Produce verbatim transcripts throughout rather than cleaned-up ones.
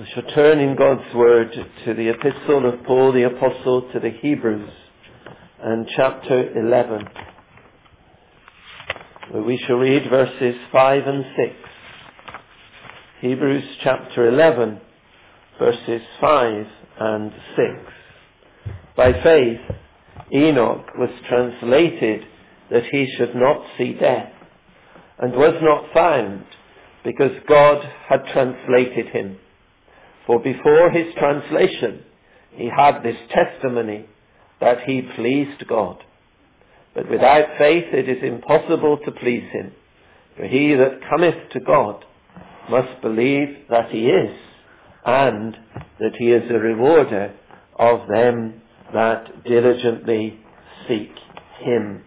We shall turn in God's Word to the Epistle of Paul the Apostle to the Hebrews and chapter eleven, where we shall read verses five and six. Hebrews chapter eleven, verses five and six. By faith, Enoch was translated that he should not see death, and was not found, because God had translated him. For before his translation, he had this testimony that he pleased God. But without faith it is impossible to please him. For he that cometh to God must believe that he is, and that he is a rewarder of them that diligently seek him.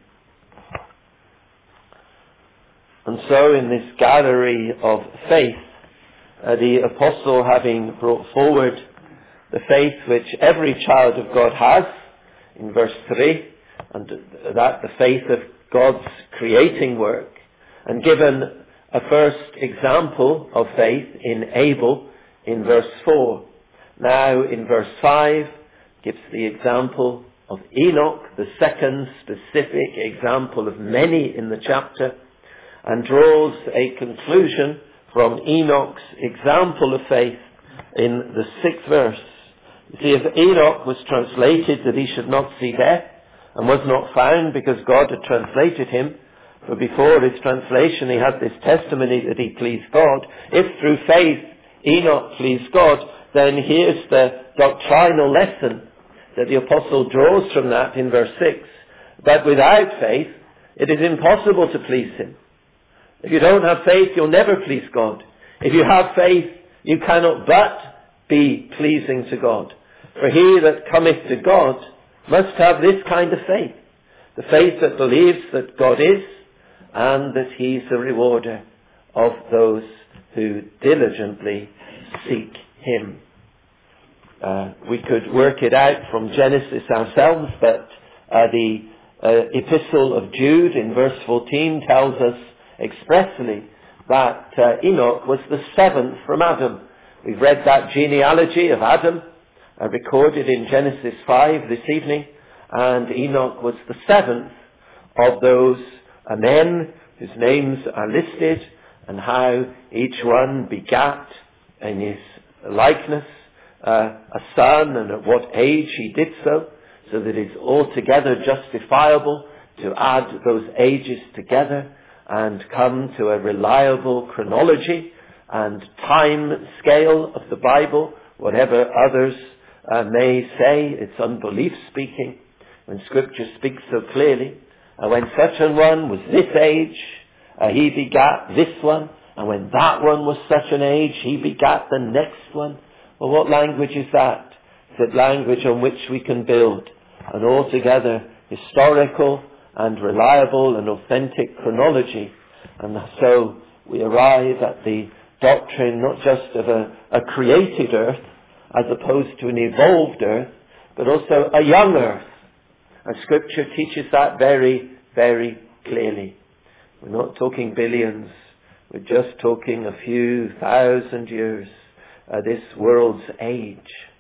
And so in this gallery of faith, Uh, the apostle, having brought forward the faith which every child of God has, in verse three, and that the faith of God's creating work, and given a first example of faith in Abel in verse four. Now in verse five gives the example of Enoch, the second specific example of many in the chapter, and draws a conclusion from Enoch's example of faith in the sixth verse. You see, if Enoch was translated that he should not see death, and was not found because God had translated him, for before his translation he had this testimony that he pleased God. If through faith Enoch pleased God, then here's the doctrinal lesson that the apostle draws from that in verse six. But without faith, it is impossible to please him. If you don't have faith, you'll never please God. If you have faith, you cannot but be pleasing to God. For he that cometh to God must have this kind of faith. The faith that believes that God is, and that he's a rewarder of those who diligently seek him. Uh, we could work it out from Genesis ourselves, but uh, the uh, epistle of Jude in verse fourteen tells us expressly that uh, Enoch was the seventh from Adam. We've read that genealogy of Adam uh, recorded in Genesis five this evening, and Enoch was the seventh of those uh, men whose names are listed, and how each one begat in his likeness uh, a son, and at what age he did so, so that it's altogether justifiable to add those ages together and come to a reliable chronology and time scale of the Bible, whatever others uh, may say. It's unbelief speaking when Scripture speaks so clearly. Uh, when such an one was this age, uh, he begat this one, and when that one was such an age, he begat the next one. Well, what language is that? Is it language on which we can build an altogether historical and reliable and authentic chronology? And so we arrive at the doctrine not just of a, a created earth as opposed to an evolved earth, but also a young earth. And Scripture teaches that very, very clearly. We're not talking billions. We're just talking a few thousand years, uh, this world's age.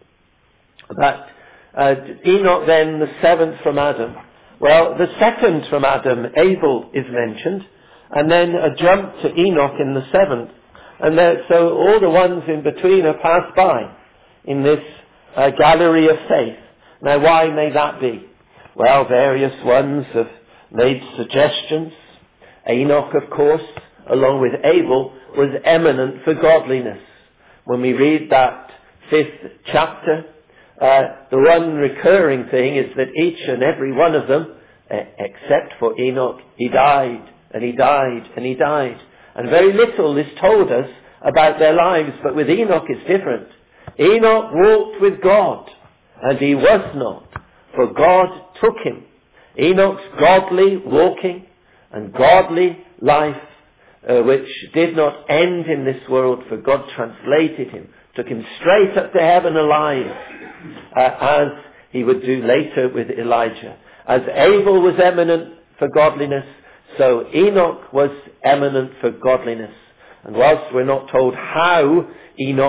But uh, Enoch then, the seventh from Adam. Well, the second from Adam, Abel, is mentioned, and then a jump to Enoch in the seventh. And there, so all the ones in between are passed by in this uh, gallery of faith. Now, why may that be? Well, various ones have made suggestions. Enoch, of course, along with Abel, was eminent for godliness. When we read that fifth chapter, Uh, the one recurring thing is that each and every one of them, uh, except for Enoch, he died, and he died, and he died. And very little is told us about their lives, but with Enoch it's different. Enoch walked with God, and he was not, for God took him. Enoch's godly walking and godly life, uh, which did not end in this world, for God translated him, took him straight up to heaven alive, uh, as he would do later with Elijah. As Abel was eminent for godliness, so Enoch was eminent for godliness. And whilst we're not told how Enoch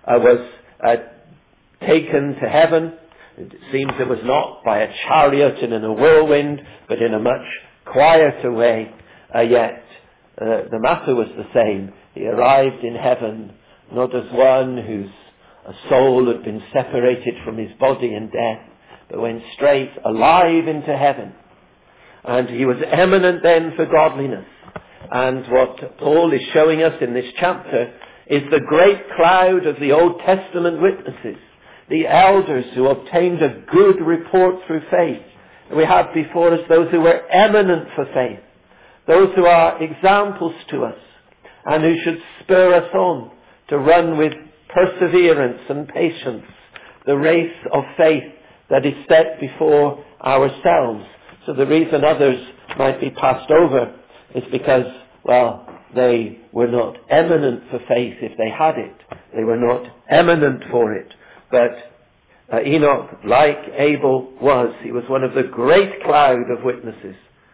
uh, was uh, taken to heaven. It seems it was not by a chariot and in a whirlwind, but in a much quieter way. Uh, yet uh, the matter was the same. He arrived in heaven not as one whose a soul had been separated from his body in death, but went straight alive into heaven. And he was eminent then for godliness. And what Paul is showing us in this chapter is the great cloud of the Old Testament witnesses, the elders who obtained a good report through faith. We have before us those who were eminent for faith, those who are examples to us, and who should spur us on to run with perseverance and patience the race of faith that is set before ourselves. So the reason others might be passed over is because, well, they were not eminent for faith if they had it. They were not eminent for it. But uh, Enoch, like Abel was, he was one of the great cloud of witnesses.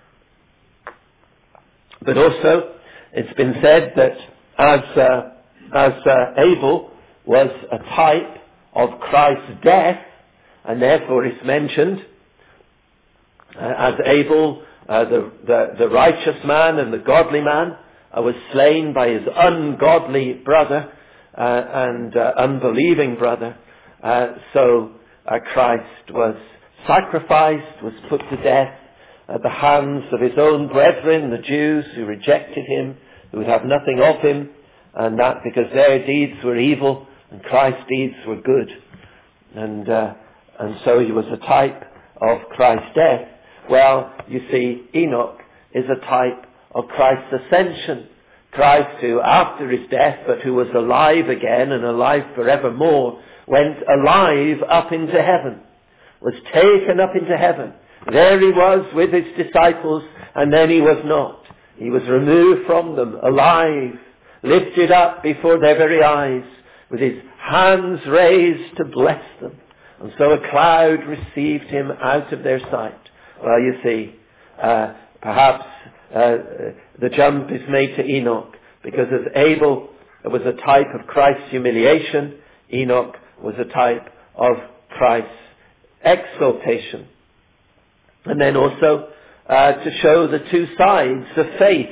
But also, it's been said that as, uh, as uh, Abel was a type of Christ's death, and therefore is mentioned uh, as Abel, uh, the, the, the righteous man and the godly man, uh, was slain by his ungodly brother uh, and uh, unbelieving brother. Uh, so uh, Christ was sacrificed, was put to death at the hands of his own brethren, the Jews, who rejected him, who would have nothing of him, and that because their deeds were evil and Christ's deeds were good. And uh, and so he was a type of Christ's death. Well, you see, Enoch is a type of Christ's ascension. Christ who, after his death, but who was alive again and alive forevermore, went alive up into heaven, was taken up into heaven. There he was with his disciples, and then he was not. He was removed from them, alive, lifted up before their very eyes, with his hands raised to bless them. And so a cloud received him out of their sight. Well, you see, uh, perhaps uh, the jump is made to Enoch, because as Abel was a type of Christ's humiliation, Enoch was a type of Christ's exaltation. And then also uh, to show the two sides of faith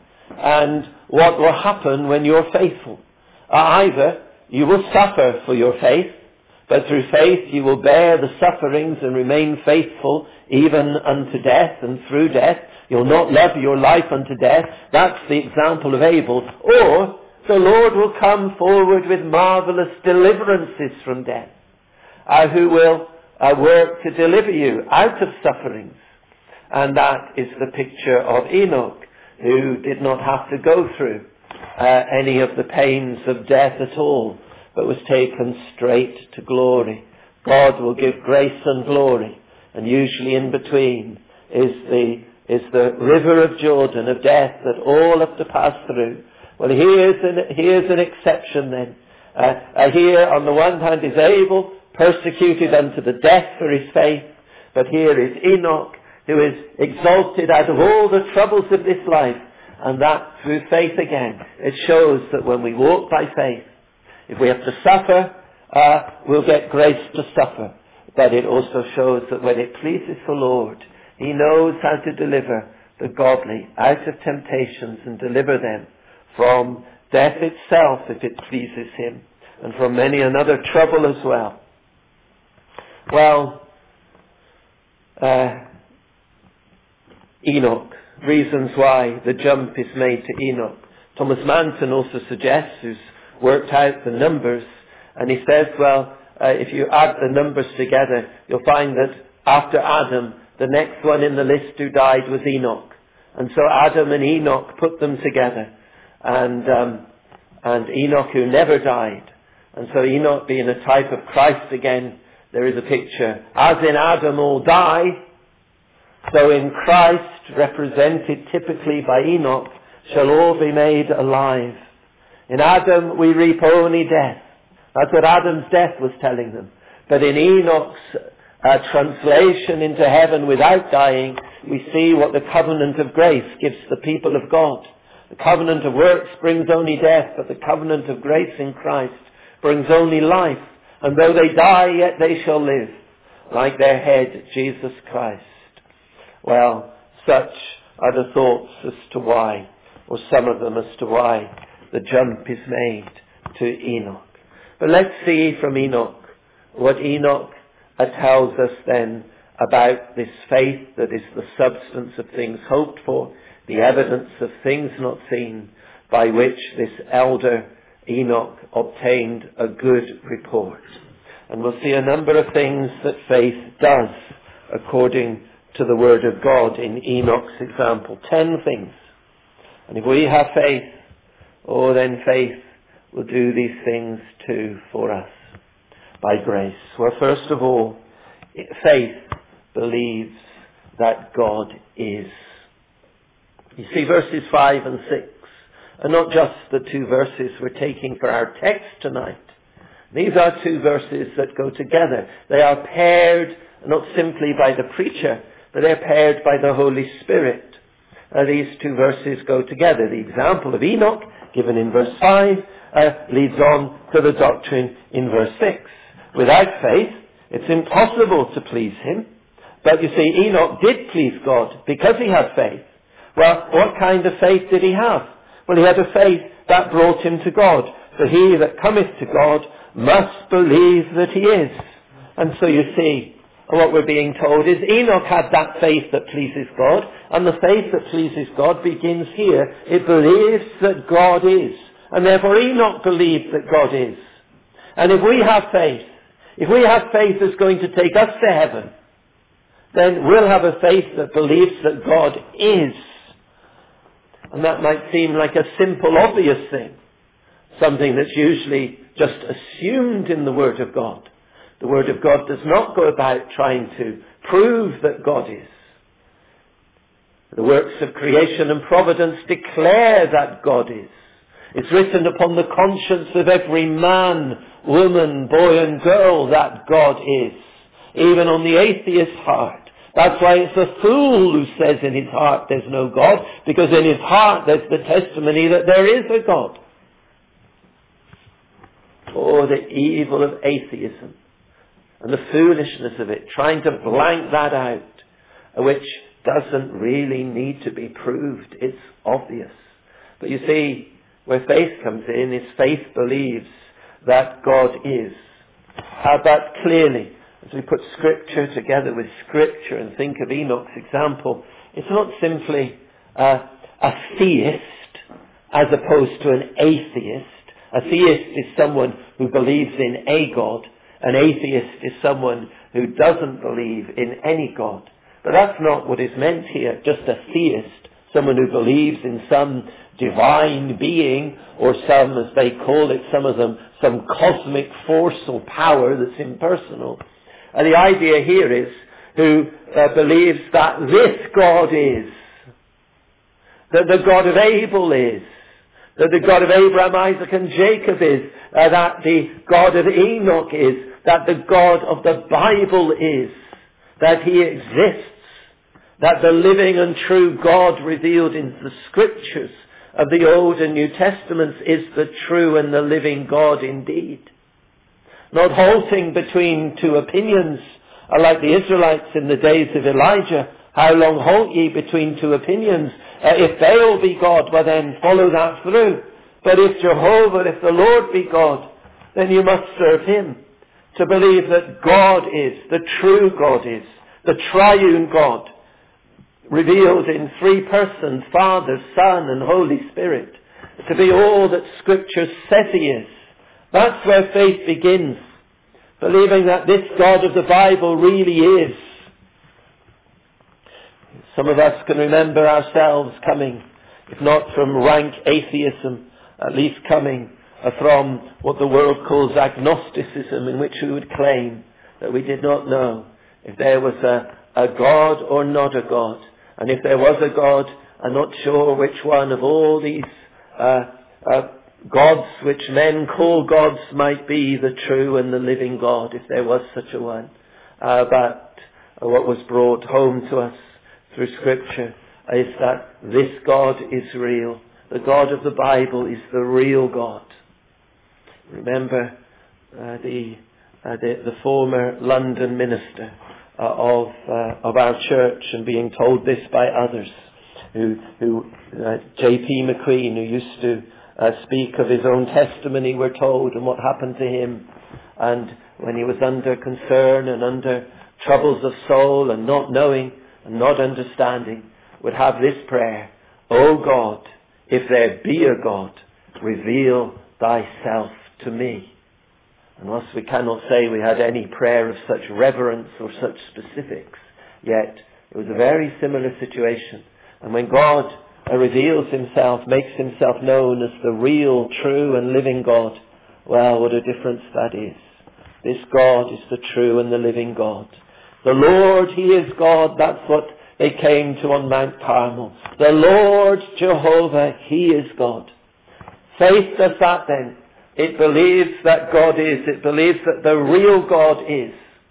and what will happen when you're faithful. Uh, either you will suffer for your faith, but through faith you will bear the sufferings and remain faithful even unto death, and through death you'll not love your life unto death. That's the example of Abel. Or the Lord will come forward with marvelous deliverances from death, uh, who will uh, work to deliver you out of sufferings. And that is the picture of Enoch, who did not have to go through uh, any of the pains of death at all, but was taken straight to glory. God will give grace and glory, and usually in between is the is the river of Jordan of death that all have to pass through. Well, here's an, here's an exception then. Uh, uh, here on the one hand is Abel, persecuted unto the death for his faith, but here is Enoch, who is exalted out of all the troubles of this life, and that through faith again. It shows that when we walk by faith, if we have to suffer, uh, we'll get grace to suffer. But it also shows that when it pleases the Lord, He knows how to deliver the godly out of temptations and deliver them from death itself, if it pleases Him, and from many another trouble as well. Well, uh, Enoch, reasons why the jump is made to Enoch. Thomas Manton also suggests, who's worked out the numbers, and he says, well, uh, if you add the numbers together, you'll find that after Adam, the next one in the list who died was Enoch. And so Adam and Enoch put them together. And, um, and Enoch who never died. And so Enoch being a type of Christ again, there is a picture. As in Adam all die, so in Christ, represented typically by Enoch, shall all be made alive. In Adam we reap only death. That's what Adam's death was telling them. But in Enoch's uh, translation into heaven without dying, we see what the covenant of grace gives the people of God. The covenant of works brings only death, but the covenant of grace in Christ brings only life, and though they die, yet they shall live, like their head, Jesus Christ. Well, such are the thoughts as to why, or some of them as to why, the jump is made to Enoch. But let's see from Enoch what Enoch tells us then about this faith that is the substance of things hoped for, the evidence of things not seen, by which this elder Enoch obtained a good report. And we'll see a number of things that faith does according to the Word of God in Enoch's example. Ten things. And if we have faith, oh, then faith will do these things too for us by grace. Well, first of all, faith believes that God is. You see, verses five and six are not just the two verses we're taking for our text tonight. These are two verses that go together. They are paired not simply by the preacher, but they're paired by the Holy Spirit. Uh, these two verses go together. The example of Enoch, given in verse five, uh, leads on to the doctrine in verse six. Without faith, it's impossible to please him. But you see, Enoch did please God because he had faith. Well, what kind of faith did he have? Well, he had a faith that brought him to God. For he that cometh to God must believe that he is. And so you see, what we're being told is Enoch had that faith that pleases God, and the faith that pleases God begins here. It believes that God is. And therefore Enoch believed that God is. And if we have faith, if we have faith that's going to take us to heaven, then we'll have a faith that believes that God is. And that might seem like a simple, obvious thing. Something that's usually just assumed in the Word of God. The Word of God does not go about trying to prove that God is. The works of creation and providence declare that God is. It's written upon the conscience of every man, woman, boy and girl that God is. Even on the atheist's heart. That's why it's a fool who says in his heart there's no God, because in his heart there's the testimony that there is a God. Oh, the evil of atheism and the foolishness of it, trying to blank that out, which doesn't really need to be proved. It's obvious. But you see, where faith comes in is faith believes that God is. Uh, but clearly, as we put Scripture together with Scripture and think of Enoch's example, it's not simply uh, a theist as opposed to an atheist. A theist is someone who believes in a God. An atheist is someone who doesn't believe in any God. But that's not what is meant here, just a theist, someone who believes in some divine being, or some, as they call it, some of them, some cosmic force or power that's impersonal. And the idea here is who uh, believes that this God is, that the God of Abel is, that the God of Abraham, Isaac and Jacob is, uh, that the God of Enoch is, that the God of the Bible is, that he exists, that the living and true God revealed in the Scriptures of the Old and New Testaments is the true and the living God indeed. Not halting between two opinions, uh, like the Israelites in the days of Elijah. How long halt ye between two opinions? Uh, if Baal be God, well then follow that through. But if Jehovah, if the Lord be God, then you must serve him. To believe that God is, the true God is, the triune God, revealed in three persons, Father, Son and Holy Spirit, to be all that Scripture says he is. That's where faith begins. Believing that this God of the Bible really is. Some of us can remember ourselves coming, if not from rank atheism, at least coming from what the world calls agnosticism, in which we would claim that we did not know if there was a, a God or not a God. And if there was a God, I'm not sure which one of all these uh, uh, gods which men call gods might be the true and the living God, if there was such a one. Uh, but uh, what was brought home to us through Scripture is that this God is real. The God of the Bible is the real God. Remember uh, the, uh, the the former London minister uh, of uh, of our church, and being told this by others, who who uh, J P McQueen, who used to uh, speak of his own testimony, we're told, and what happened to him, and when he was under concern and under troubles of soul and not knowing and not understanding, would have this prayer: "O God, if there be a God, reveal thyself to me." And whilst we cannot say we had any prayer of such reverence or such specifics, yet it was a very similar situation. And when God reveals himself, makes himself known as the real, true and living God, well, what a difference that is. This God is the true and the living God. The Lord, he is God. That's what they came to on Mount Carmel. The Lord Jehovah, he is God. Faith does that then. It believes that God is. It believes that the real God is.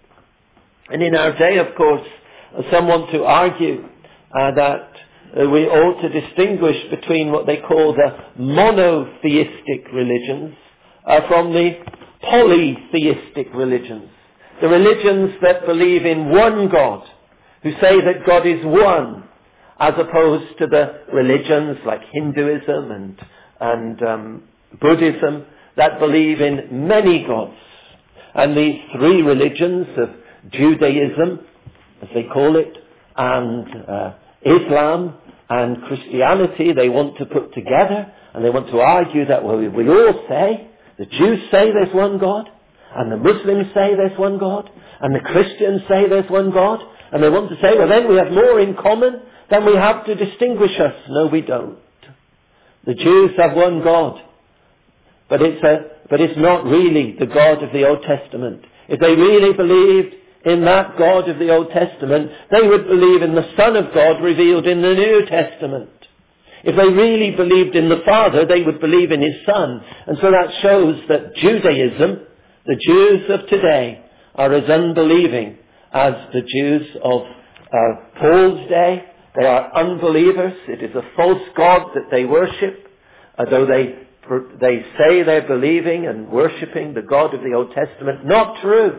And in our day, of course, some want to argue uh, that uh, we ought to distinguish between what they call the monotheistic religions uh, from the polytheistic religions. The religions that believe in one God, who say that God is one, as opposed to the religions like Hinduism and, and um, Buddhism that believe in many gods. And these three religions of Judaism, as they call it, and uh, Islam and Christianity, they want to put together, and they want to argue that, well, we all say, the Jews say there's one God, and the Muslims say there's one God, and the Christians say there's one God, and they want to say, well, then we have more in common than we have to distinguish us. No, we don't. The Jews have one God, but it's a, but it's not really the God of the Old Testament. If they really believed in that God of the Old Testament, they would believe in the Son of God revealed in the New Testament. If they really believed in the Father, they would believe in his Son. And so that shows that Judaism, the Jews of today, are as unbelieving as the Jews of uh, Paul's day. They are unbelievers. It is a false God that they worship, although they they say they're believing and worshipping the God of the Old Testament. Not true.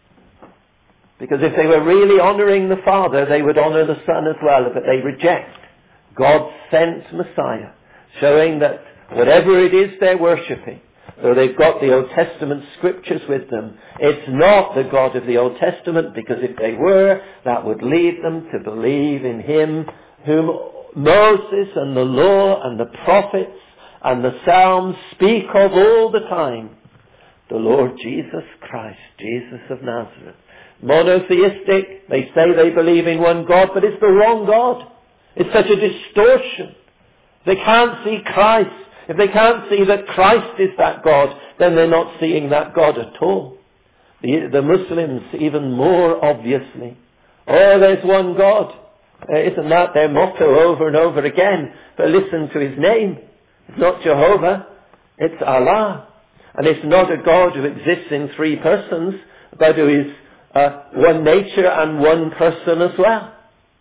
Because if they were really honouring the Father, they would honour the Son as well. But they reject God's sent Messiah, showing that whatever it is they're worshipping, though they've got the Old Testament scriptures with them, it's not the God of the Old Testament, because if they were, that would lead them to believe in him whom Moses and the law and the prophets and the Psalms speak of all the time, the Lord Jesus Christ, Jesus of Nazareth. Monotheistic, they say they believe in one God, but it's the wrong God. It's such a distortion. They can't see Christ. If they can't see that Christ is that God, then they're not seeing that God at all. The, the Muslims, even more obviously. Oh, there's one God. Uh, isn't that their motto over and over again? But listen to his name. It's not Jehovah. It's Allah. And it's not a God who exists in three persons, but who is uh, one nature and one person as well.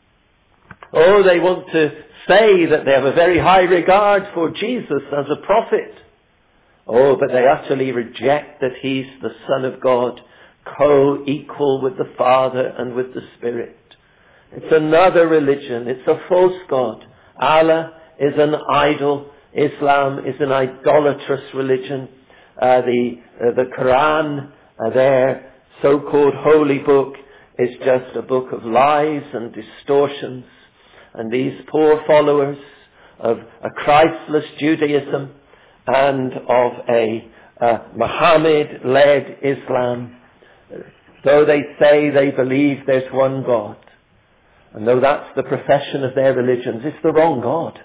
Oh, they want to say that they have a very high regard for Jesus as a prophet. Oh, but they utterly reject that he's the Son of God, co-equal with the Father and with the Spirit. It's another religion. It's a false God. Allah is an idol. Islam is an idolatrous religion. Uh, the uh, the Quran, uh, their so-called holy book, is just a book of lies and distortions. And these poor followers of a Christless Judaism and of a uh, Muhammad-led Islam, though they say they believe there's one God, and though that's the profession of their religions, it's the wrong God.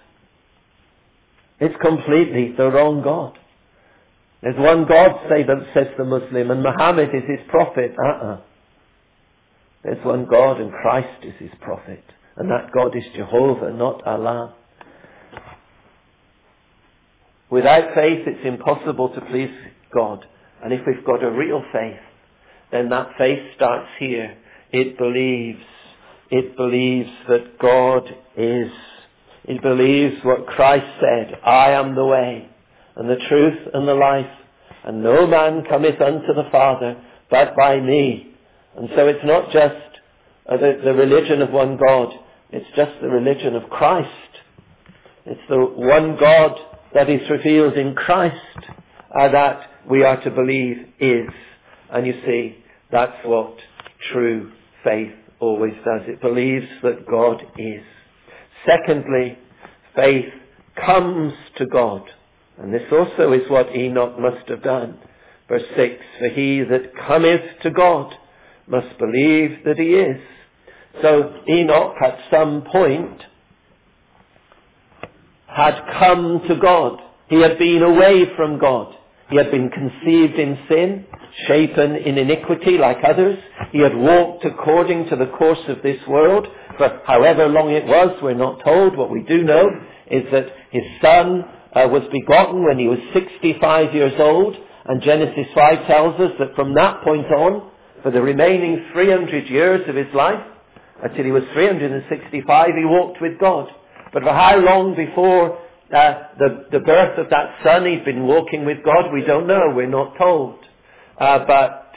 It's completely the wrong God. There's one God, say that says the Muslim, and Muhammad is his prophet. Uh-uh. There's one God, and Christ is his prophet. And that God is Jehovah, not Allah. Without faith, it's impossible to please God. And if we've got a real faith, then that faith starts here. It believes. It believes that God is. It believes what Christ said. I am the way and the truth and the life. and no man cometh unto the Father but by me. And so it's not just uh, the, the religion of one God, it's just the religion of Christ. It's the one God that is revealed in Christ uh, that we are to believe is. And you see, that's what true faith always does. It believes that God is. Secondly, faith comes to God. And this also is what Enoch must have done. Verse six, for he that cometh to God must believe that he is. So Enoch at some point had come to God. He had been away from God. He had been conceived in sin, shapen in iniquity like others. He had walked according to the course of this world for however long it was. We're not told. What we do know is that his son uh, was begotten when he was sixty-five years old. And Genesis five tells us that from that point on, for the remaining three hundred years of his life, until he was three hundred sixty-five, he walked with God. But for how long before uh, the, the birth of that son he'd been walking with God, we don't know. We're not told. Uh, but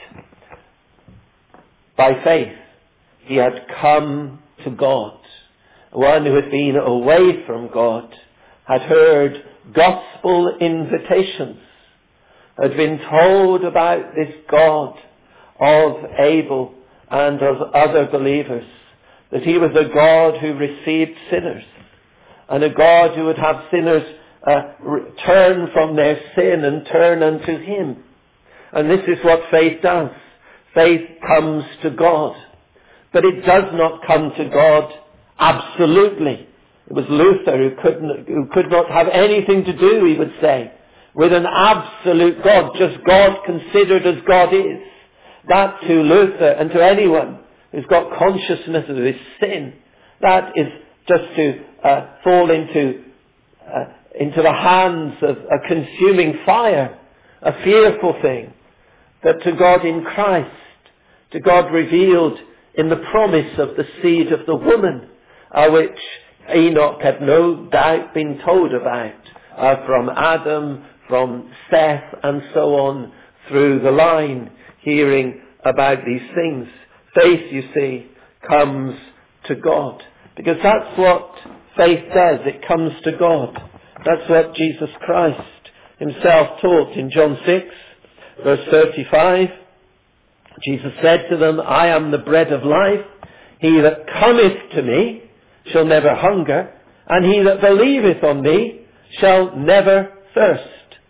by faith, he had come to God. One who had been away from God had heard gospel invitations, had been told about this God of Abel and of other believers, that he was a God who received sinners, and a God who would have sinners uh, turn from their sin and turn unto him. And this is what faith does. Faith comes to God. But it does not come to God absolutely. It was Luther who couldn't, who could not have anything to do, he would say, with an absolute God, just God considered as God is. That to Luther and to anyone who's got consciousness of his sin, that is just to uh, fall into uh, into the hands of a consuming fire, a fearful thing. But to God in Christ, to God revealed in the promise of the seed of the woman, uh, which Enoch had no doubt been told about, uh, from Adam, from Seth, and so on through the line, hearing about these things. Faith, you see, comes to God. Because that's what faith does. It comes to God. That's what Jesus Christ himself taught in John six, verse thirty-five. Jesus said to them, I am the bread of life. He that cometh to me shall never hunger, and he that believeth on me shall never thirst.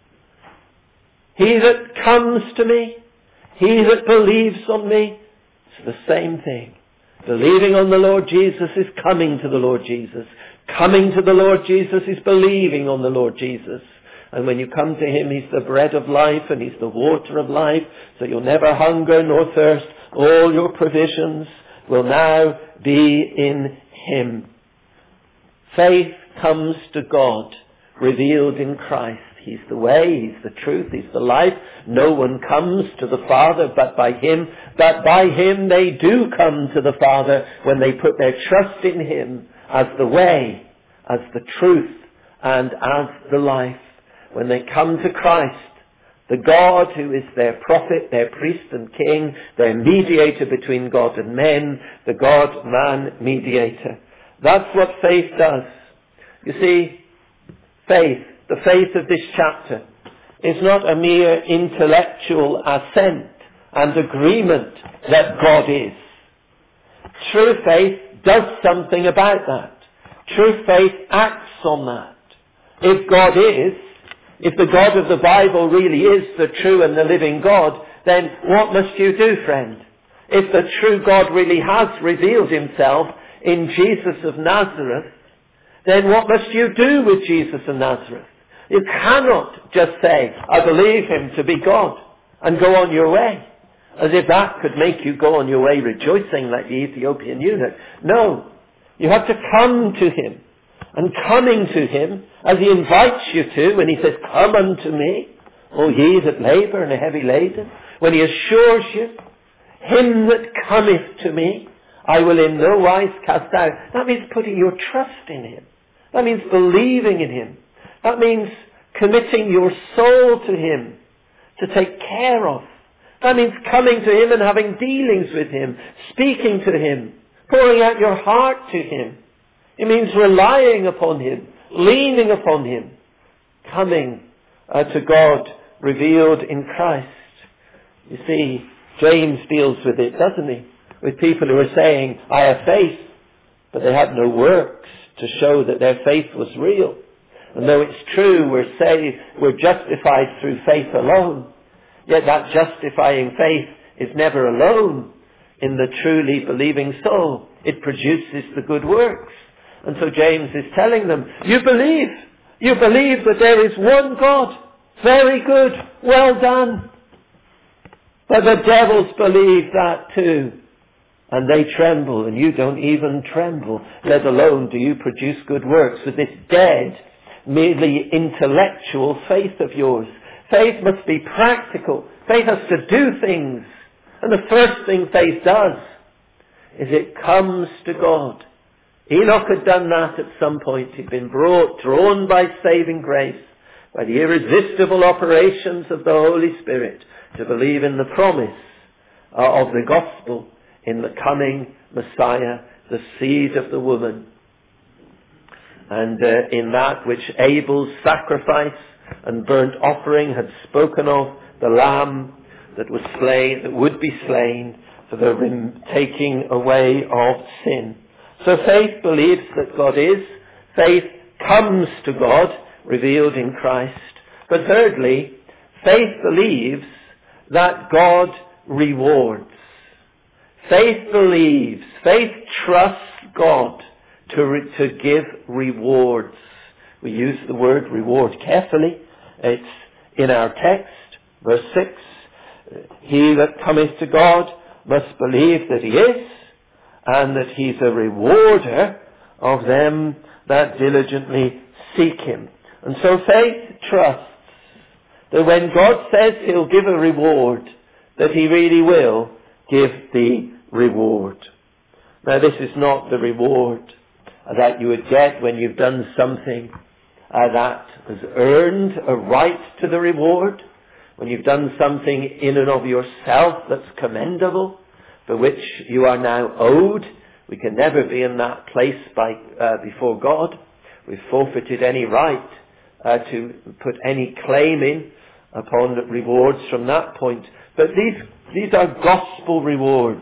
He that comes to me, he that believes on me, it's the same thing. Believing on the Lord Jesus is coming to the Lord Jesus. Coming to the Lord Jesus is believing on the Lord Jesus. And when you come to him, he's the bread of life and he's the water of life, so you'll never hunger nor thirst. All your provisions will now be in him. Faith comes to God, revealed in Christ. He's the way, he's the truth, he's the life. No one comes to the Father but by him. But by him they do come to the Father when they put their trust in him as the way, as the truth, and as the life. When they come to Christ, the God who is their prophet, their priest and king, their mediator between God and men, the God-man mediator. That's what faith does. You see, faith, the faith of this chapter, is not a mere intellectual assent and agreement that God is. True faith does something about that. True faith acts on that. If God is, if the God of the Bible really is the true and the living God, then what must you do, friend? If the true God really has revealed himself in Jesus of Nazareth, then what must you do with Jesus of Nazareth? You cannot just say, I believe him to be God, and go on your way, as if that could make you go on your way rejoicing like the Ethiopian eunuch. No, you have to come to him. And coming to him, as he invites you to, when he says, come unto me, O ye that labour and are heavy laden, when he assures you, him that cometh to me, I will in no wise cast out. That means putting your trust in him. That means believing in him. That means committing your soul to him, to take care of. That means coming to him and having dealings with him, speaking to him, pouring out your heart to him. It means relying upon him, leaning upon him, coming uh, to God revealed in Christ. You see, James deals with it, doesn't he? With people who are saying, I have faith, but they have no works to show that their faith was real. And though it's true, we're saved, we're justified through faith alone, yet that justifying faith is never alone in the truly believing soul. It produces the good works. And so James is telling them, you believe, you believe that there is one God. Very good, well done. But the devils believe that too. And they tremble, and you don't even tremble, let alone do you produce good works with this dead, merely intellectual faith of yours. Faith must be practical. Faith has to do things. And the first thing faith does is it comes to God. Enoch had done that at some point. He'd been brought, drawn by saving grace, by the irresistible operations of the Holy Spirit, to believe in the promise uh, of the gospel, in the coming Messiah, the seed of the woman. And uh, in that which Abel's sacrifice and burnt offering had spoken of, the lamb that was slain, that would be slain for the rem- taking away of sin. So faith believes that God is. Faith comes to God, revealed in Christ. But thirdly, faith believes that God rewards. Faith believes, faith trusts God to, re- to give rewards. We use the word reward carefully. It's in our text, verse six. He that cometh to God must believe that he is, and that he's a rewarder of them that diligently seek him. And so faith trusts that when God says he'll give a reward, that he really will give the reward. Now this is not the reward that you would get when you've done something uh, that has earned a right to the reward, when you've done something in and of yourself that's commendable, for which you are now owed. We can never be in that place by uh, before God. We've forfeited any right uh, to put any claim in upon rewards from that point. But these these are gospel rewards.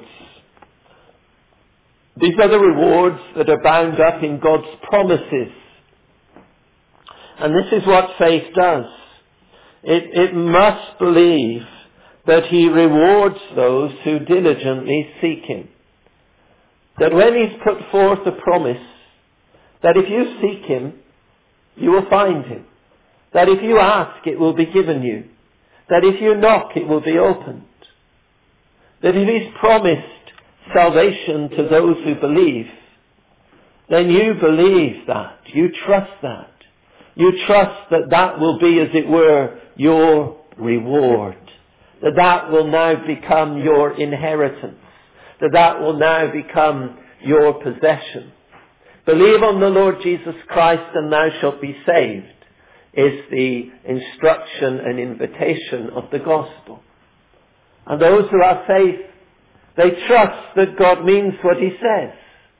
These are the rewards that are bound up in God's promises. And this is what faith does. It, it must believe that he rewards those who diligently seek him. That when he's put forth a promise, that if you seek him, you will find him. That if you ask, it will be given you. That if you knock, it will be opened. That if he's promised salvation to those who believe, then you believe that. You trust that. You trust that that will be, as it were, your reward. That that will now become your inheritance. That that will now become your possession. Believe on the Lord Jesus Christ and thou shalt be saved, is the instruction and invitation of the gospel. And those who have faith, they trust that God means what he says.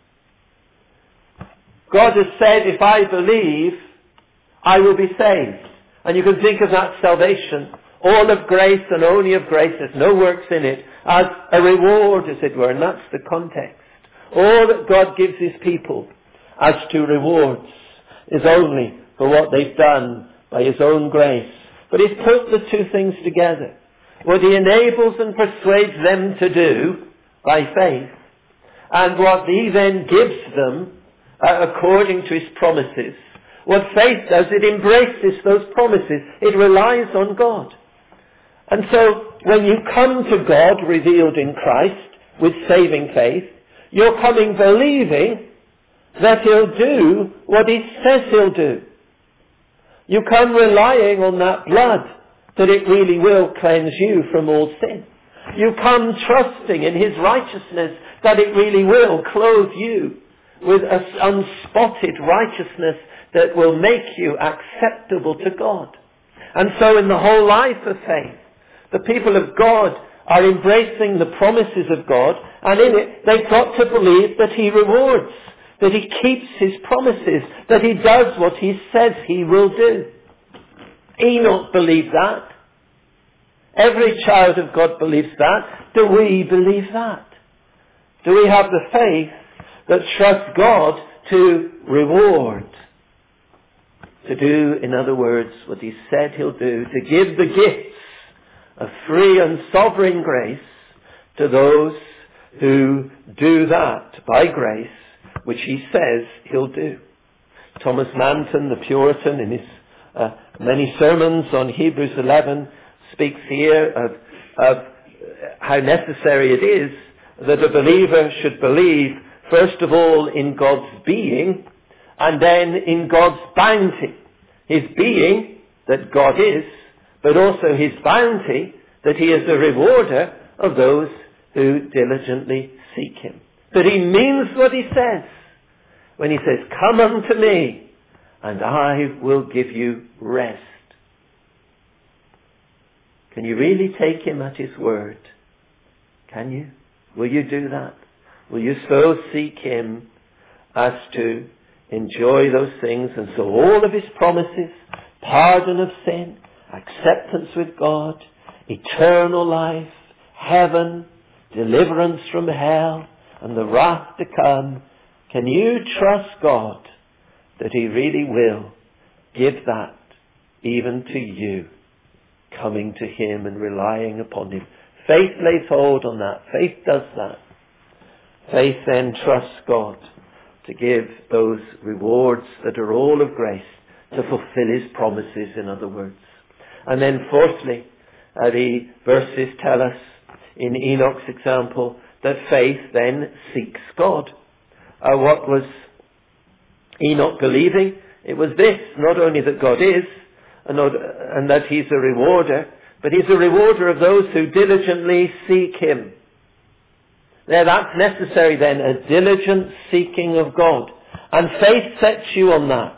God has said, if I believe, I will be saved. And you can think of that salvation, all of grace and only of grace, there's no works in it, as a reward, as it were, and that's the context. All that God gives his people as to rewards is only for what they've done by his own grace. But he's put the two things together. What he enables and persuades them to do by faith, and what he then gives them uh, according to his promises. What faith does, it embraces those promises. It relies on God. And so, when you come to God revealed in Christ with saving faith, you're coming believing that he'll do what he says he'll do. You come relying on that blood, that it really will cleanse you from all sin. You come trusting in his righteousness, that it really will clothe you with an unspotted righteousness that will make you acceptable to God. And so in the whole life of faith, The people of God are embracing the promises of God, and in it they've got to believe that he rewards, that he keeps his promises, that he does what he says he will do. Enoch believed that. Every child of God believes that. Do we believe that? Do we have the faith that trusts God to reward? To do, in other words, what he said he'll do, to give the gifts of free and sovereign grace to those who do that by grace, which he says he'll do. Thomas Manton, the Puritan, in his uh, many sermons on Hebrews eleven, speaks here of, of how necessary it is that a believer should believe, first of all, in God's being, and then in God's bounty. His being, that God is, but also his bounty, that he is a rewarder of those who diligently seek him. That he means what he says when he says, come unto me, and I will give you rest. Can you really take him at his word? Can you? Will you do that? Will you so seek him as to enjoy those things? And so all of his promises, pardon of sin, acceptance with God, eternal life, heaven, deliverance from hell, and the wrath to come. Can you trust God that he really will give that even to you, coming to him and relying upon him? Faith lays hold on that. Faith does that. Faith then trusts God to give those rewards that are all of grace, to fulfill his promises, in other words. And then fourthly, uh, the verses tell us in Enoch's example that faith then seeks God. Uh, what was Enoch believing? It was this, not only that God is, and, not, and that he's a rewarder, but he's a rewarder of those who diligently seek him. Now that's necessary then, a diligent seeking of God. And faith sets you on that.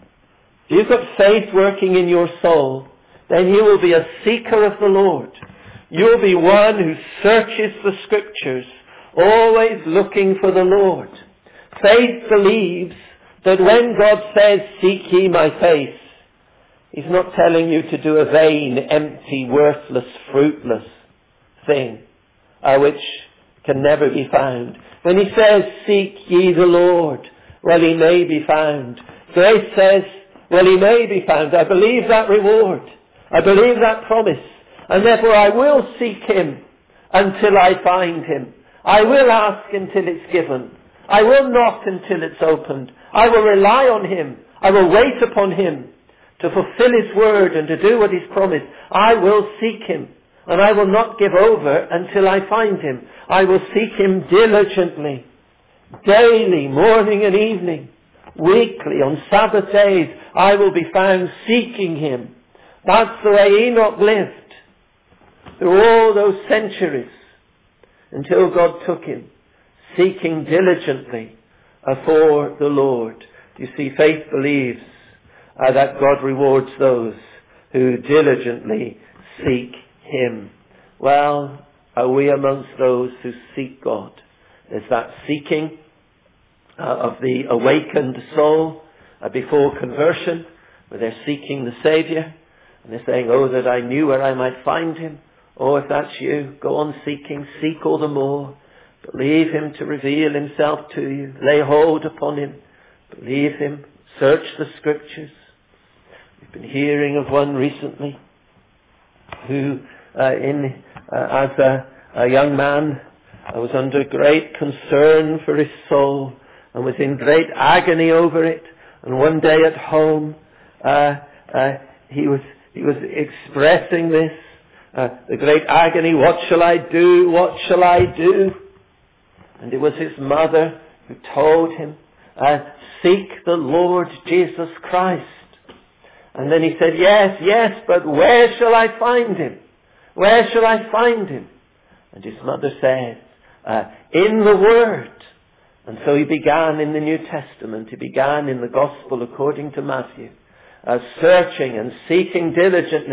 If you've got faith working in your soul, then you will be a seeker of the Lord. You'll be one who searches the Scriptures, always looking for the Lord. Faith believes that when God says, seek ye my face, he's not telling you to do a vain, empty, worthless, fruitless thing, uh, which can never be found. When he says, seek ye the Lord, well, he may be found. Grace says, well, he may be found. I believe that reward. I believe that promise. And therefore I will seek him until I find him. I will ask until it's given. I will knock until it's opened. I will rely on him. I will wait upon him to fulfill his word and to do what he's promised. I will seek him. And I will not give over until I find him. I will seek him diligently, daily, morning and evening, weekly, on Sabbath days. I will be found seeking him. That's the way Enoch lived through all those centuries until God took him, seeking diligently for the Lord. You see, faith believes uh, that God rewards those who diligently seek him. Well, are we amongst those who seek God? There's that seeking uh, of the awakened soul uh, before conversion, where they're seeking the Saviour, and they're saying, oh, that I knew where I might find him. Oh, if that's you, go on seeking, seek all the more. Believe him to reveal himself to you. Lay hold upon him. Believe him. Search the Scriptures. We've been hearing of one recently who, uh, in uh, as a, a young man, uh, was under great concern for his soul and was in great agony over it. And one day at home, uh, uh, he was he was expressing this, uh, the great agony. What shall I do? What shall I do? And it was his mother who told him, uh, seek the Lord Jesus Christ. And then he said, yes, yes, but where shall I find him? Where shall I find him? And his mother said, uh, in the Word. And so he began in the New Testament. He began in the Gospel according to Matthew, uh, searching and seeking diligently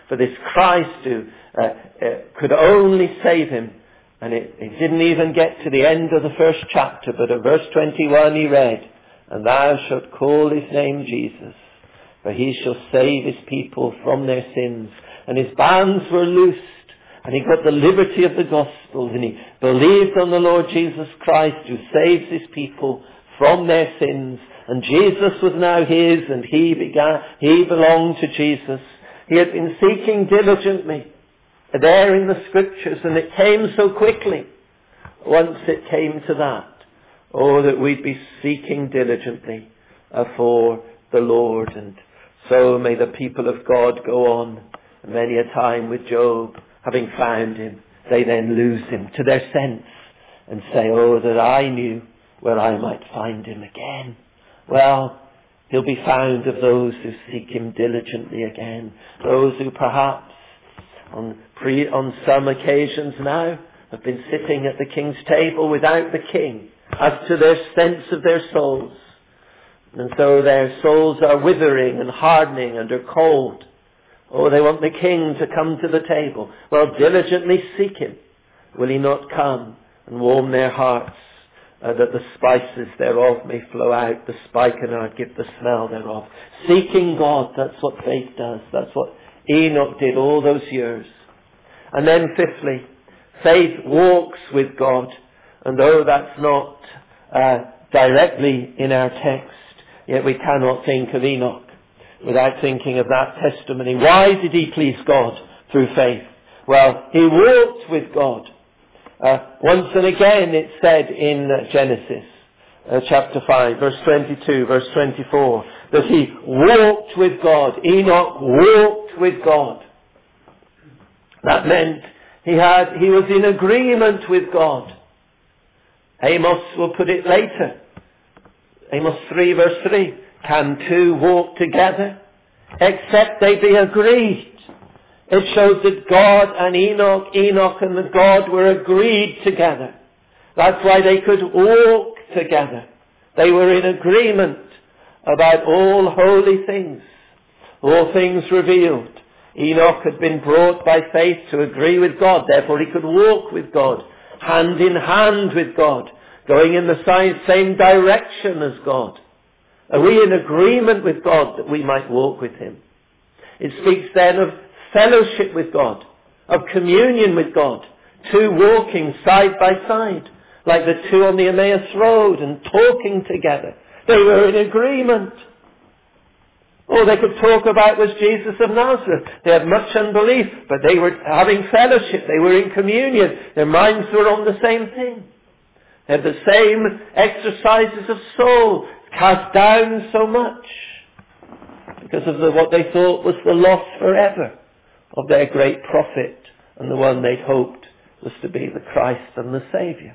for this Christ who uh, uh, could only save him. And it, it didn't even get to the end of the first chapter, but at verse twenty-one he read, "And thou shalt call his name Jesus, for he shall save his people from their sins." And his bands were loosed, and he got the liberty of the gospel, and he believed on the Lord Jesus Christ, who saves his people from their sins. And Jesus was now his, and he began, he belonged to Jesus. He had been seeking diligently there in the scriptures, and it came so quickly once it came to that. Oh, that we'd be seeking diligently uh, for the Lord. And so may the people of God go on. And many a time with Job, having found him, they then lose him to their sense and say, "Oh, that I knew where I might find him again." Well, he'll be found of those who seek him diligently again. Those who perhaps on pre, on some occasions now have been sitting at the king's table without the king, as to their sense of their souls. And so their souls are withering and hardening and are cold. Oh, they want the king to come to the table. Well, diligently seek him. Will he not come and warm their hearts, uh, that the spices thereof may flow out, the spikenard give the smell thereof. Seeking God, that's what faith does. That's what Enoch did all those years. And then fifthly, faith walks with God. And though that's not uh, directly in our text, yet we cannot think of Enoch without thinking of that testimony. Why did he please God? Through faith. Well, he walked with God. Uh, once and again it said in uh, Genesis uh, chapter five, verse twenty-two, verse twenty-four, that he walked with God. Enoch walked with God. That meant he had, he was in agreement with God. Amos will put it later. Amos three, verse three. Can two walk together except they be agreed? It shows that God and Enoch, Enoch and the God were agreed together. That's why they could walk together. They were in agreement about all holy things, all things revealed. Enoch had been brought by faith to agree with God. Therefore he could walk with God, hand in hand with God, going in the same direction as God. Are we in agreement with God that we might walk with him? It speaks then of fellowship with God, of communion with God, two walking side by side, like the two on the Emmaus Road and talking together. They were in agreement. All they could talk about was Jesus of Nazareth. They had much unbelief, but they were having fellowship. They were in communion. Their minds were on the same thing. They had the same exercises of soul, cast down so much because of the, what they thought was the loss forever of their great prophet and the one they'd hoped was to be the Christ and the Saviour.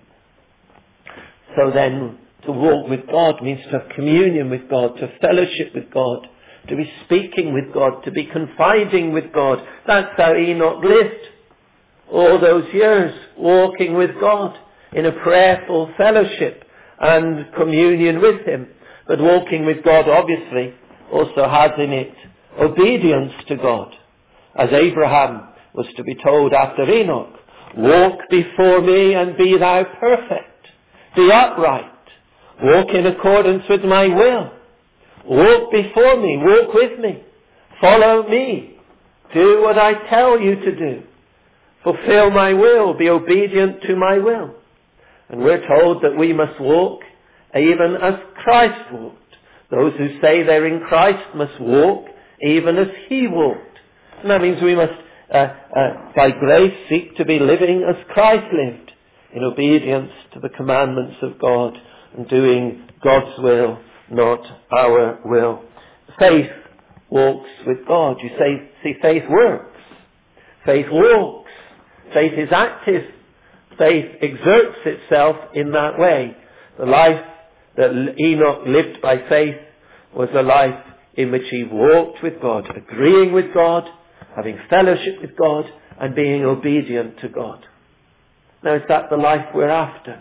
So then, to walk with God means to have communion with God, to fellowship with God, to be speaking with God, to be confiding with God. That's how Enoch lived all those years, walking with God in a prayerful fellowship and communion with him. But walking with God obviously also has in it obedience to God. As Abraham was to be told after Enoch, "Walk before me and be thou perfect. Be upright. Walk in accordance with my will. Walk before me. Walk with me. Follow me. Do what I tell you to do. Fulfill my will. Be obedient to my will." And we're told that we must walk even as Christ walked. Those who say they're in Christ must walk even as he walked. And that means we must, uh, uh, by grace, seek to be living as Christ lived, in obedience to the commandments of God and doing God's will, not our will. Faith walks with God. You say, see, faith works. Faith walks. Faith is active. Faith exerts itself in that way. The life that Enoch lived by faith was a life in which he walked with God, agreeing with God, having fellowship with God, and being obedient to God. Now, is that the life we're after?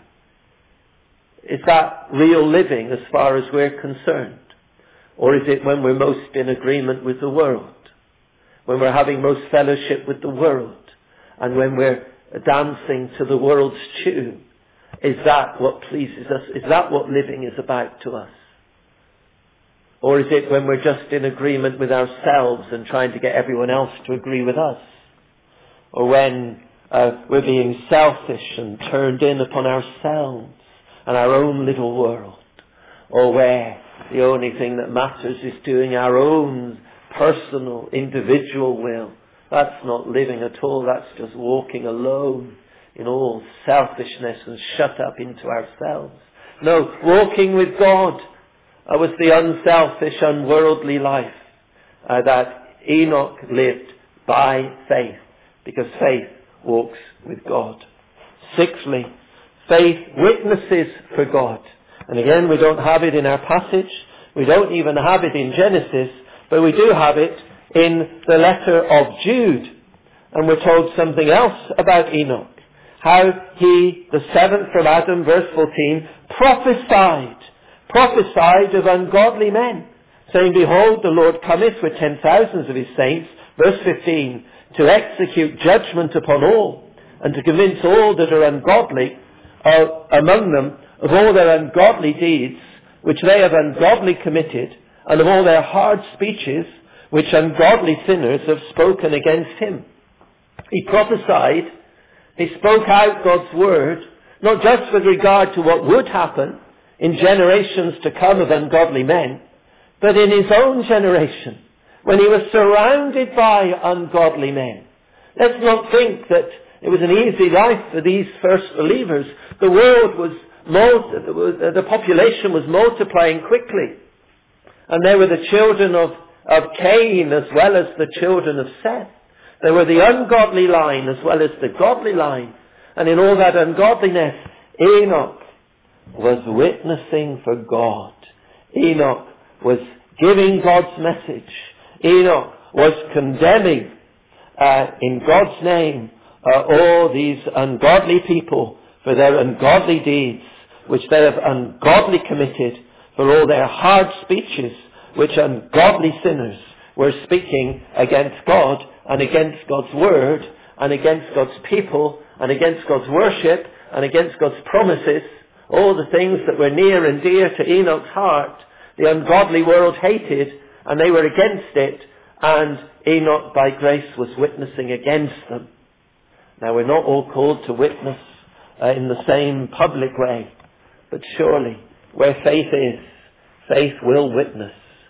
Is that real living as far as we're concerned? Or is it when we're most in agreement with the world? when we're having most fellowship with the world, and when we're dancing to the world's tune? Is that what pleases us? Is that what living is about to us? Or is it when we're just in agreement with ourselves and trying to get everyone else to agree with us? Or when uh, we're being selfish and turned in upon ourselves and our own little world? Or where the only thing that matters is doing our own personal, individual will? That's not living at all. That's just walking alone in all selfishness and shut up into ourselves. No, walking with God uh, was the unselfish, unworldly life uh, that Enoch lived by faith, because faith walks with God. Sixthly, faith witnesses for God. And again, we don't have it in our passage. We don't even have it in Genesis, but we do have it in the letter of Jude. And we're told something else about Enoch. How he, the seventh from Adam, verse fourteen, prophesied, prophesied of ungodly men, saying, behold, the Lord cometh with ten thousands of his saints, verse fifteen, to execute judgment upon all, and to convince all that are ungodly uh, among them of all their ungodly deeds, which they have ungodly committed, and of all their hard speeches, which ungodly sinners have spoken against him. He prophesied, he spoke out God's word, not just with regard to what would happen in generations to come of ungodly men, but in his own generation, when he was surrounded by ungodly men. Let's not think that it was an easy life for these first believers. The world was, multi- the population was multiplying quickly. And there were the children of, of Cain as well as the children of Seth. There were the ungodly line as well as the godly line. And in all that ungodliness, Enoch was witnessing for God. Enoch was giving God's message. Enoch was condemning uh, in God's name uh, all these ungodly people for their ungodly deeds, which they have ungodly committed, for all their hard speeches, which ungodly sinners were speaking against God and against God's word and against God's people and against God's worship and against God's promises. All the things that were near and dear to Enoch's heart, the ungodly world hated, and they were against it, and Enoch by grace was witnessing against them. Now, we're not all called to witness uh, in the same public way, but surely where faith is, faith will witness.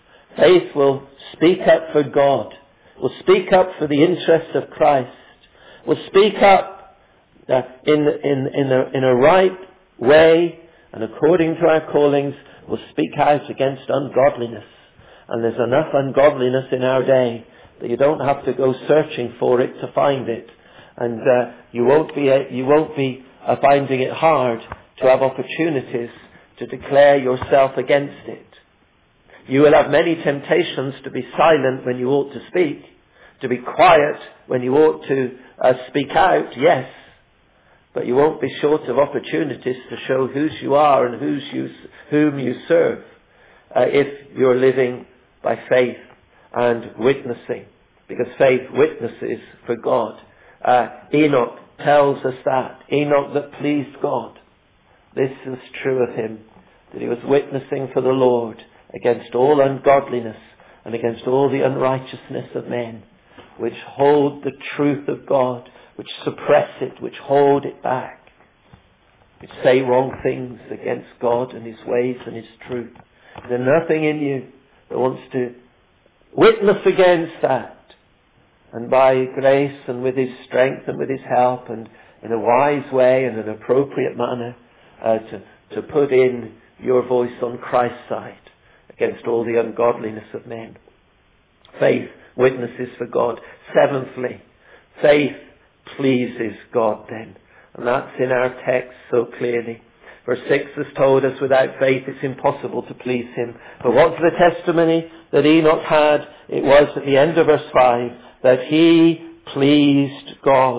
Faith will speak up for God, will speak up for the interests of Christ, will speak up uh, in, in, in, a, in a right way, and according to our callings, will speak out against ungodliness. And there's enough ungodliness in our day that you don't have to go searching for it to find it. And uh, you won't be, uh, you won't be uh, finding it hard to have opportunities to declare yourself against it. You will have many temptations to be silent when you ought to speak, to be quiet when you ought to uh, speak out, yes. But you won't be short of opportunities to show whose you are and whose you, whom you serve, uh, if you're living by faith and witnessing. Because faith witnesses for God. Uh, Enoch tells us that. Enoch that pleased God. This is true of him, that he was witnessing for the Lord against all ungodliness and against all the unrighteousness of men, which hold the truth of God, which suppress it, which hold it back, which say wrong things against God and his ways and his truth. There's nothing in you that wants to witness against that. And by grace and with his strength and with his help and in a wise way and an appropriate manner, uh, to, to put in your voice on Christ's side against all the ungodliness of men. Faith witnesses for God. Seventhly, faith pleases God then. And that's in our text so clearly. Verse six has told us without faith it's impossible to please him. But what's the testimony that Enoch had? It was at the end of verse five that he pleased God.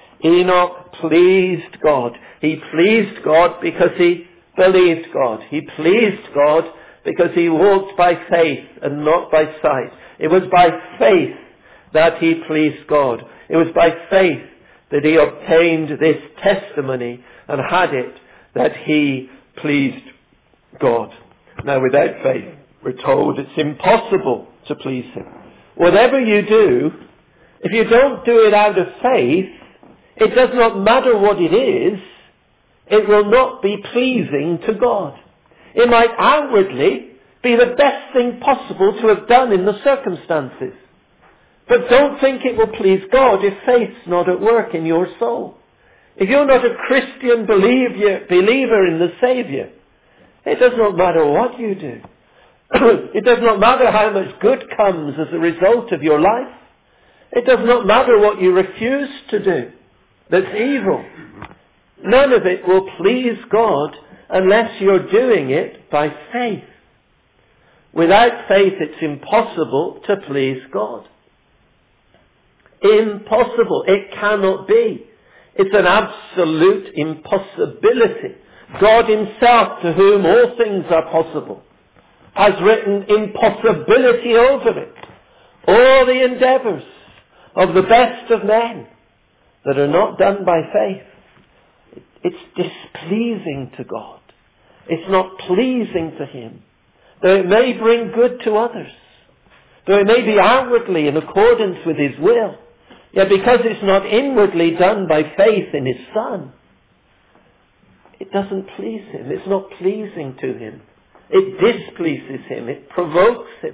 Enoch pleased God. He pleased God because he believed God. He pleased God because he walked by faith and not by sight. It was by faith that he pleased God. It was by faith that he obtained this testimony and had it that he pleased God. Now, without faith, we're told it's impossible to please him. Whatever you do, if you don't do it out of faith, it does not matter what it is, it will not be pleasing to God. It might outwardly be the best thing possible to have done in the circumstances. But don't think it will please God if faith's not at work in your soul. If you're not a Christian believer, believer in the Saviour, it does not matter what you do. It does not matter how much good comes as a result of your life. It does not matter what you refuse to do that's evil. None of it will please God unless you're doing it by faith. Without faith, it's impossible to please God. Impossible. It cannot be. It's an absolute impossibility. God himself, to whom all things are possible, has written impossibility over it. All the endeavours of the best of men that are not done by faith, it's displeasing to God. It's not pleasing to him. Though it may bring good to others, though it may be outwardly in accordance with his will, yet because it's not inwardly done by faith in his Son, it doesn't please him. It's not pleasing to him. It displeases him. It provokes him.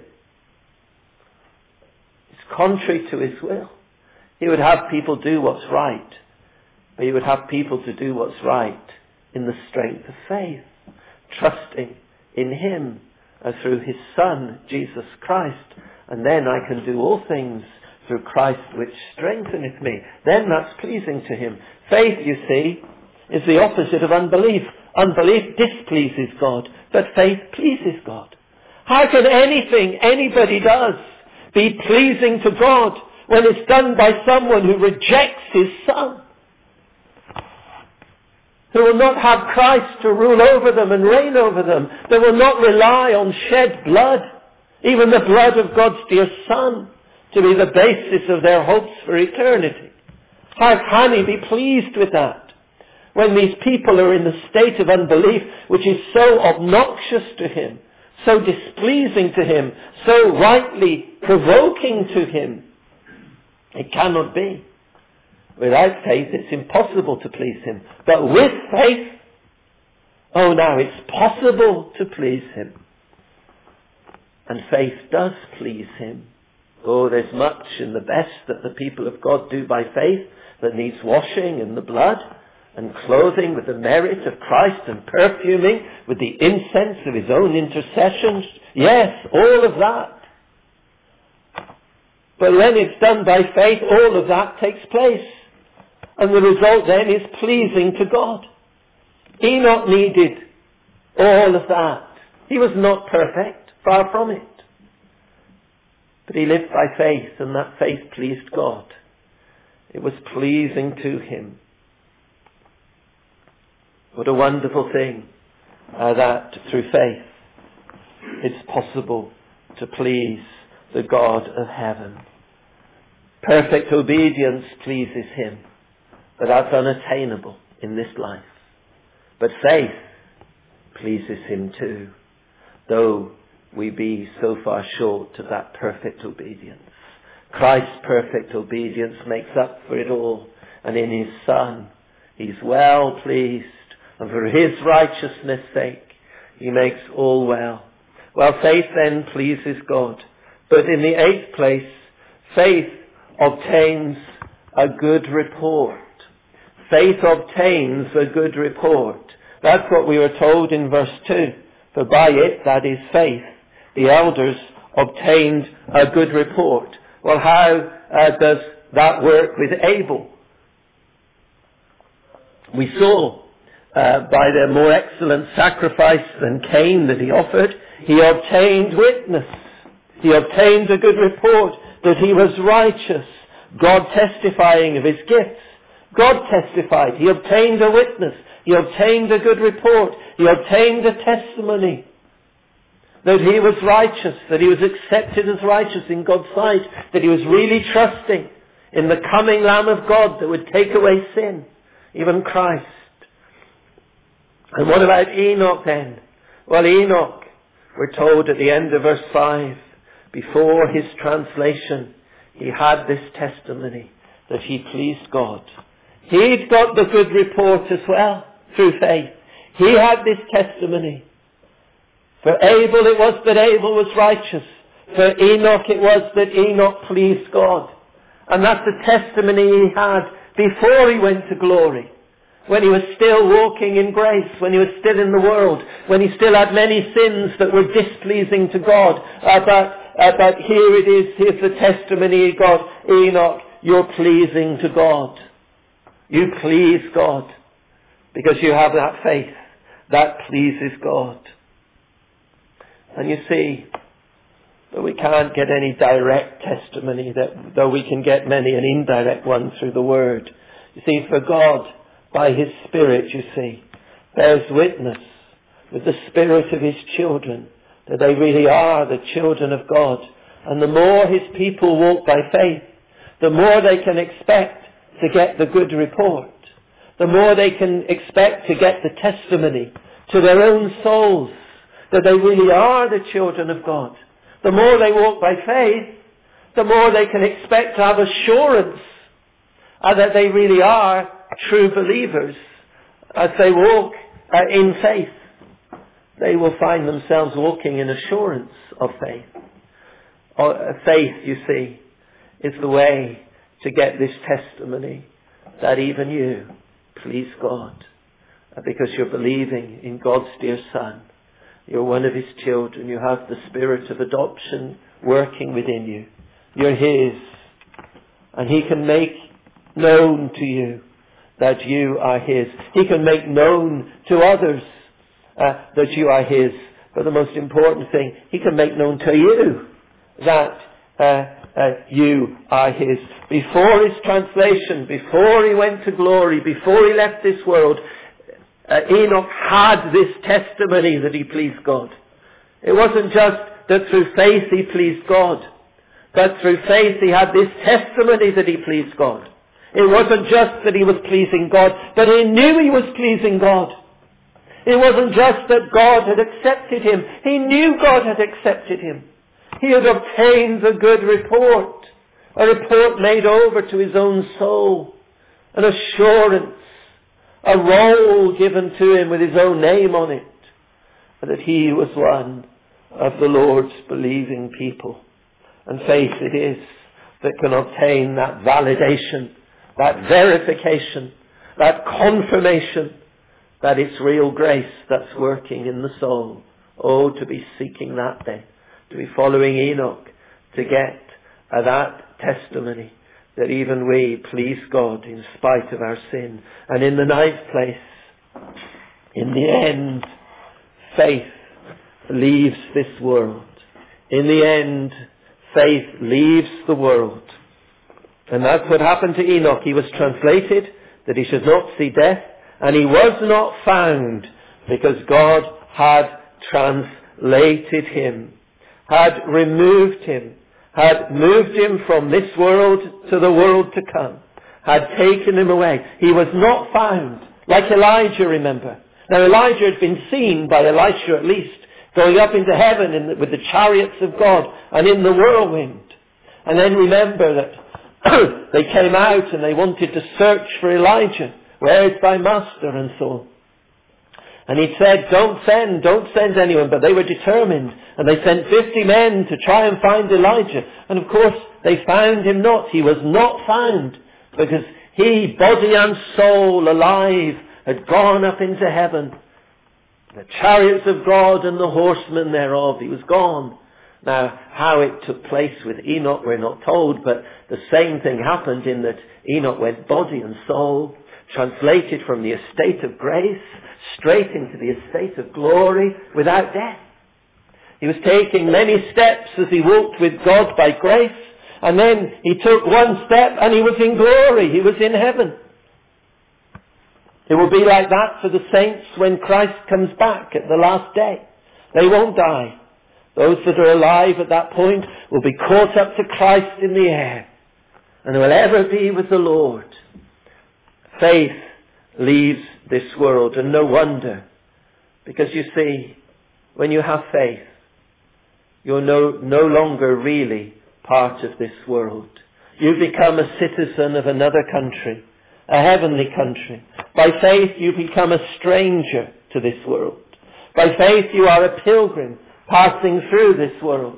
It's contrary to his will. He would have people do what's right, but he would have people to do what's right in the strength of faith, trusting in him uh, through his Son, Jesus Christ. And then I can do all things through Christ which strengtheneth me. Then that's pleasing to him. Faith, you see, is the opposite of unbelief. Unbelief displeases God, but faith pleases God. How can anything anybody does be pleasing to God when it's done by someone who rejects his Son? Who will not have Christ to rule over them and reign over them. They will not rely on shed blood, even the blood of God's dear Son, to be the basis of their hopes for eternity. How can he be pleased with that? When these people are in the state of unbelief, which is so obnoxious to him, so displeasing to him, so rightly provoking to him, it cannot be. Without faith, it's impossible to please him. But with faith, oh, now it's possible to please him. And faith does please him. Oh, there's much in the best that the people of God do by faith that needs washing in the blood and clothing with the merit of Christ and perfuming with the incense of his own intercessions. Yes, all of that. But when it's done by faith, all of that takes place. And the result then is pleasing to God. Enoch needed all of that. He was not perfect, far from it. But he lived by faith, and that faith pleased God. It was pleasing to him. What a wonderful thing uh, that through faith it's possible to please the God of heaven. Perfect obedience pleases him, but that's unattainable in this life. But faith pleases him too, though we be so far short of that perfect obedience. Christ's perfect obedience makes up for it all, and in his Son he's well pleased, and for his righteousness' sake he makes all well. Well, faith then pleases God. But in the eighth place, faith obtains a good report. Faith obtains a good report. That's what we were told in verse two. For by it, that is faith, the elders obtained a good report. Well, how uh, does that work with Abel? We saw uh, by the more excellent sacrifice than Cain that he offered, he obtained witness. He obtained a good report that he was righteous, God testifying of his gifts. God testified. He obtained a witness. He obtained a good report. He obtained a testimony. that he was righteous, that he was accepted as righteous in God's sight, that he was really trusting in the coming Lamb of God that would take away sin, even Christ. And what about Enoch then? Well, Enoch, we're told at the end of verse five, before his translation, he had this testimony that he pleased God. He'd got the good report as well through faith. He had this testimony. For Abel it was that Abel was righteous. For Enoch it was that Enoch pleased God. And that's the testimony he had before he went to glory. When he was still walking in grace, when he was still in the world, when he still had many sins that were displeasing to God. Uh, but, uh, but here it is, here's the testimony he got. Enoch, you're pleasing to God. You please God. Because you have that faith. That pleases God. And you see, though we can't get any direct testimony, that though we can get many an indirect one through the Word. You see, for God, by His Spirit, you see, bears witness with the spirit of His children that they really are the children of God. And the more His people walk by faith, the more they can expect to get the good report. The more they can expect to get the testimony to their own souls that they really are the children of God. The more they walk by faith, the more they can expect to have assurance uh, that they really are true believers. As they walk uh, in faith, they will find themselves walking in assurance of faith. Uh, faith, you see, is the way to get this testimony that even you please God. Uh, because you're believing in God's dear Son. You're one of His children. You have the spirit of adoption working within you. You're His. And He can make known to you that you are His. He can make known to others uh, that you are His. But the most important thing, He can make known to you that uh, uh, you are His. Before His translation, before He went to glory, before He left this world, Uh, Enoch had this testimony that he pleased God. It wasn't just that through faith he pleased God, but through faith he had this testimony that he pleased God. It wasn't just that he was pleasing God, but he knew he was pleasing God. It wasn't just that God had accepted him. He knew God had accepted him. He had obtained a good report, a report made over to his own soul, an assurance, a roll given to him with his own name on it, that he was one of the Lord's believing people. And faith it is that can obtain that validation, that verification, that confirmation that it's real grace that's working in the soul. Oh, to be seeking that then, to be following Enoch, to get uh, that testimony that even we please God in spite of our sin. And in the ninth place, in the end, faith leaves this world. In the end, faith leaves the world. And that's what happened to Enoch. He was translated that he should not see death, and he was not found because God had translated him, had removed him, had moved him from this world to the world to come, had taken him away. He was not found, like Elijah, remember. Now Elijah had been seen by Elisha at least, going up into heaven in the, with the chariots of God and in the whirlwind. And then remember that they came out and they wanted to search for Elijah. Where is thy master? And so on. And he said, don't send, don't send anyone. But they were determined. And they sent fifty men to try and find Elijah. And of course, they found him not. He was not found. Because he, body and soul, alive, had gone up into heaven. The chariots of God and the horsemen thereof, he was gone. Now, how it took place with Enoch, we're not told. But the same thing happened in that Enoch went body and soul, translated from the estate of grace straight into the estate of glory without death. He was taking many steps as he walked with God by grace, and then he took one step and he was in glory. He was in heaven. It will be like that for the saints when Christ comes back at the last day. They won't die. Those that are alive at that point will be caught up to Christ in the air and will ever be with the Lord. Faith leaves this world, and no wonder, because you see, when you have faith, you're no, no longer really part of this world. You become a citizen of another country, a heavenly country. By faith you become a stranger to this world. By faith you are a pilgrim passing through this world,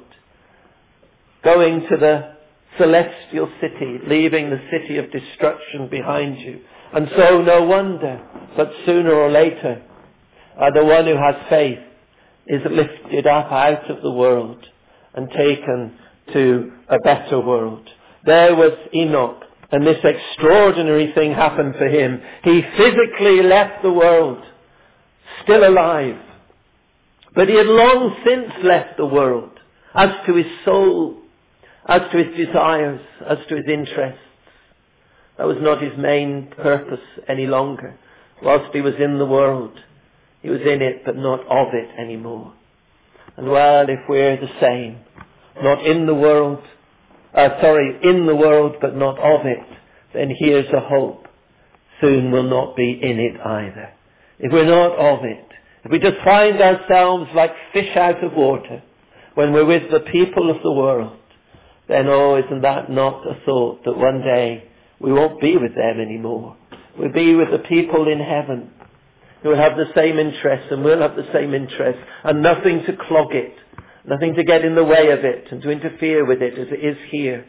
going to the celestial city, leaving the city of destruction behind you. And so no wonder, but sooner or later, uh, the one who has faith is lifted up out of the world and taken to a better world. There was Enoch, and this extraordinary thing happened for him. He physically left the world, still alive. But he had long since left the world, as to his soul, as to his desires, as to his interests. That was not his main purpose any longer. Whilst he was in the world, he was in it, but not of it anymore. And well, if we're the same, not in the world, uh, sorry, in the world, but not of it, then here's a hope. Soon we'll not be in it either. If we're not of it, if we just find ourselves like fish out of water when we're with the people of the world, then oh, isn't that not a thought that one day we won't be with them anymore. We'll be with the people in heaven who will have the same interests, and we'll have the same interests, and nothing to clog it, nothing to get in the way of it and to interfere with it as it is here.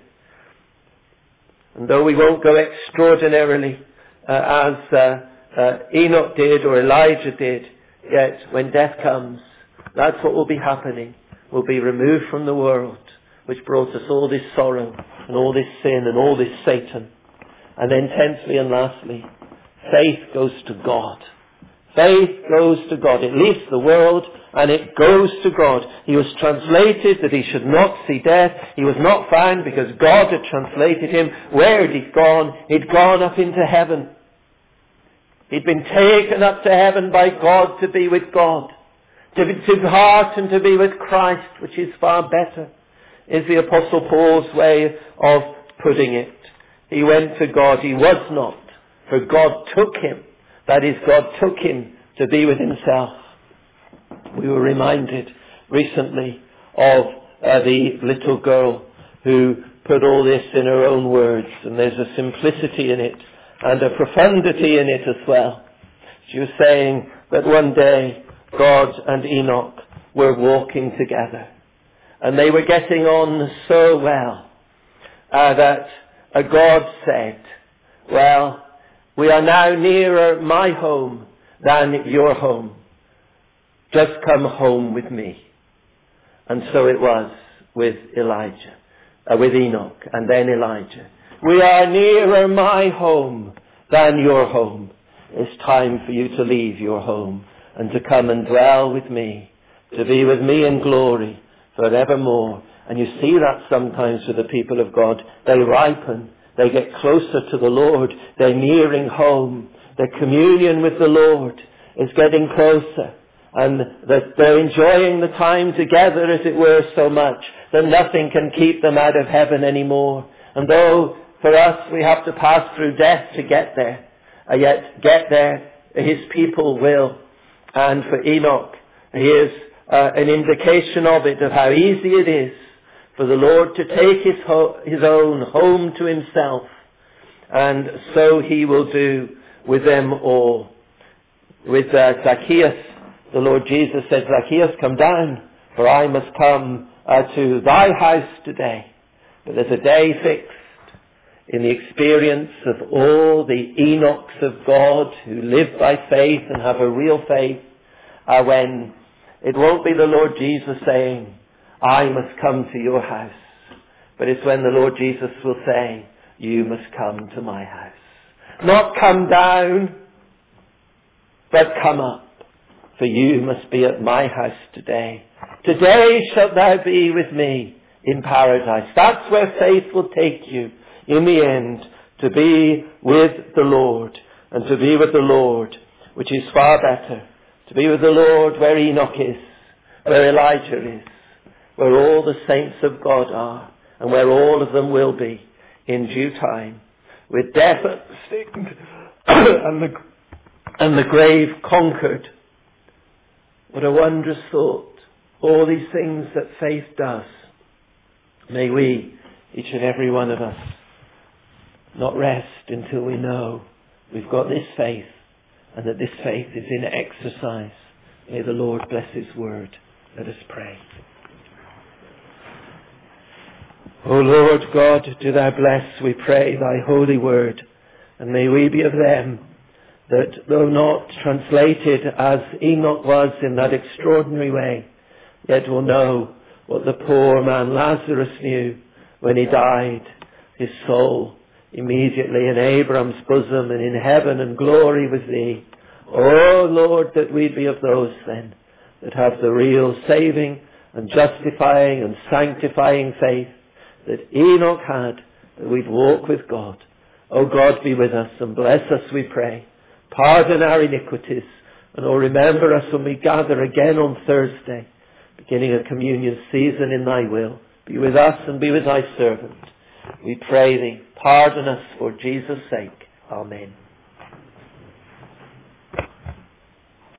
And though we won't go extraordinarily uh, as uh, uh, Enoch did or Elijah did, yet when death comes, that's what will be happening. We'll be removed from the world, which brought us all this sorrow and all this sin and all this Satan. And then tenthly and lastly, faith goes to God. Faith goes to God. It leaves the world and it goes to God. He was translated that he should not see death. He was not found because God had translated him. Where had he gone? He'd gone up into heaven. He'd been taken up to heaven by God to be with God. To depart and to be with Christ, which is far better, is the Apostle Paul's way of putting it. He went to God. He was not, for God took him. That is, God took him to be with himself. We were reminded recently of uh, the little girl who put all this in her own words, and there's a simplicity in it and a profundity in it as well. She was saying that one day God and Enoch were walking together, and they were getting on so well uh, that uh, God said, well, we are now nearer my home than your home. Just come home with me. And so it was with Elijah, uh, with Enoch, and then Elijah. We are nearer my home than your home. It's time for you to leave your home and to come and dwell with me, to be with me in glory forevermore. And you see that sometimes with the people of God. They ripen. They get closer to the Lord. They're nearing home. Their communion with the Lord is getting closer. And that they're enjoying the time together, as it were, so much that nothing can keep them out of heaven anymore. And though for us we have to pass through death to get there, and yet get there his people will. And for Enoch, here's uh, an indication of it, of how easy it is for the Lord to take his, ho- his own home to himself. And so he will do with them all. With uh, Zacchaeus, the Lord Jesus said, Zacchaeus, come down, for I must come uh, to thy house today. But there's a day fixed in the experience of all the Enochs of God who live by faith and have a real faith, uh, when it won't be the Lord Jesus saying, I must come to your house. But it's when the Lord Jesus will say, you must come to my house. Not come down, but come up. For you must be at my house today. Today shalt thou be with me in paradise. That's where faith will take you in the end, to be with the Lord. And to be with the Lord, which is far better. To be with the Lord where Enoch is, where Elijah is, where all the saints of God are, and where all of them will be in due time, with death and the, and the grave conquered. What a wondrous thought. All these things that faith does. May we, each and every one of us, not rest until we know we've got this faith, and that this faith is in exercise. May the Lord bless His word. Let us pray. O Lord God, do Thou bless, we pray, Thy holy word, and may we be of them that, though not translated as Enoch was in that extraordinary way, yet will know what the poor man Lazarus knew when he died, his soul immediately in Abraham's bosom and in heaven and glory with Thee. O Lord, that we be of those then that have the real saving and justifying and sanctifying faith that Enoch had, that we'd walk with God. O God, be with us and bless us, we pray. Pardon our iniquities, and oh, remember us when we gather again on Thursday, beginning a communion season in Thy will. Be with us and be with Thy servant. We pray Thee, pardon us for Jesus' sake. Amen.